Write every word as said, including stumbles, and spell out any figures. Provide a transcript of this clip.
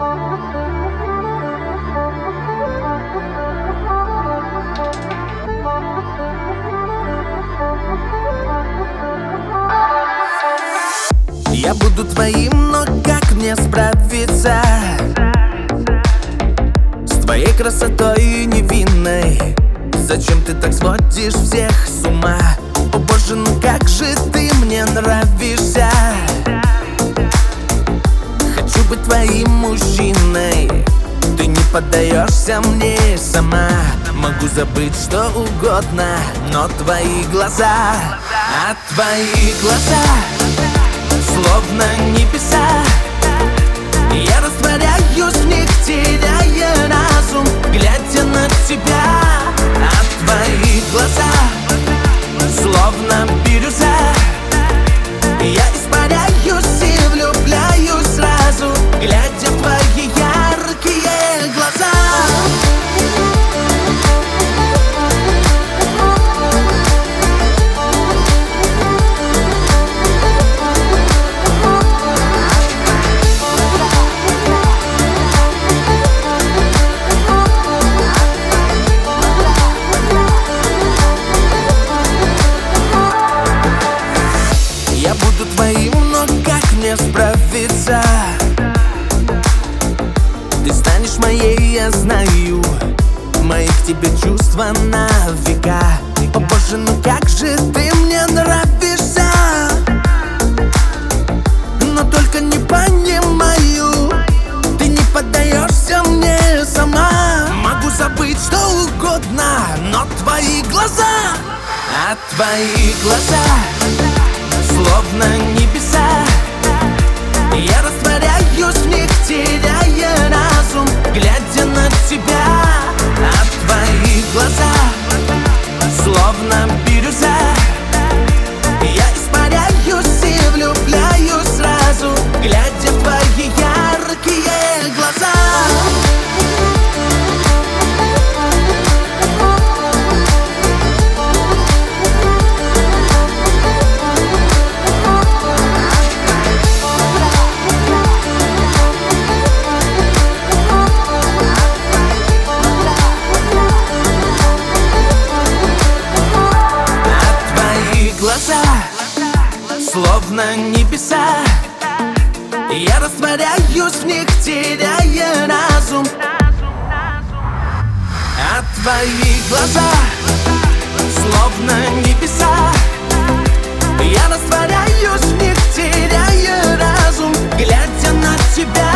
Я буду твоим, но как мне справиться с твоей красотой невинной? Зачем ты так сводишь всех с ума? О боже, ну как же ты мне нравишься. Хочу быть твоим мужчиной. Ты не поддаешься мне сама. Могу забыть что угодно, но твои глаза, а твои глаза словно небеса. Я растворяюсь в них, теряя разум, глядя на тебя. А твои глаза словно бирюза. Я испаряюсь и влюбляюсь сразу, глядя в твои яркие глаза. Я буду твоим, но как мне справиться? Ты станешь моей, я знаю. Мои к тебе чувства на века. О боже, ну как же ты мне нравишься. Но только не понимаю, ты не поддаешься мне сама. Могу забыть что угодно, но твои глаза, а твои глаза словно небеса. Я растворяюсь в них, теряя разум, глядя на тебя. А твои глаза словно бирюза. Я испаряюсь и влюбляюсь сразу, глядя в твои яркие глаза. Глаза, словно небеса. Я растворяюсь в них, теряя разум. А твои глаза, словно небеса. Я растворяюсь в них, теряя разум, глядя на тебя.